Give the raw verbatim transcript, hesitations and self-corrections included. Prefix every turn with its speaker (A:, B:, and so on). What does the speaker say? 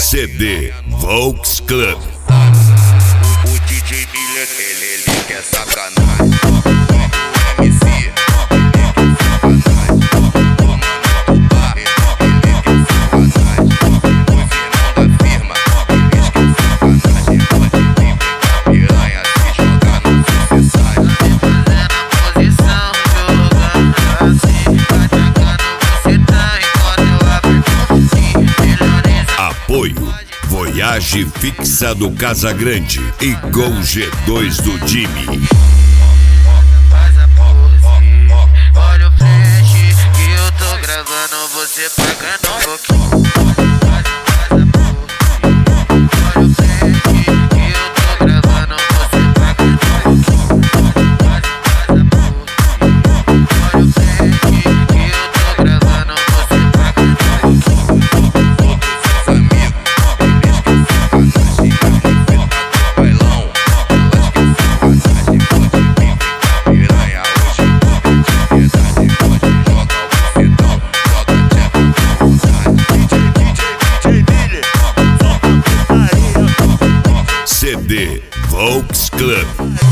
A: C D Volks Club.
B: O D J Miller, ele, ele quer sacanagem. O M C, ele quer sacanagem. O mano do bar, ele quer sacanagem. O irmão da firma, eles quer sacanagem. Pode vir pegar piranha, se jogar no sucessagem.
C: Posição, jogando assim, atacando você tá enquanto eu aperto assim.
A: Apoio Voyage Fixa do Casagrande e Gol G dois do Jimmy.
C: Faz a pose, olha o flash que eu tô gravando você pagando um pouquinho. Faz a pose, olha o flash que eu tô gravando você pagando um pouquinho. Faz a pose, olha o flash que eu tô gravando você pagando um pouquinho.
A: C D Volks Club.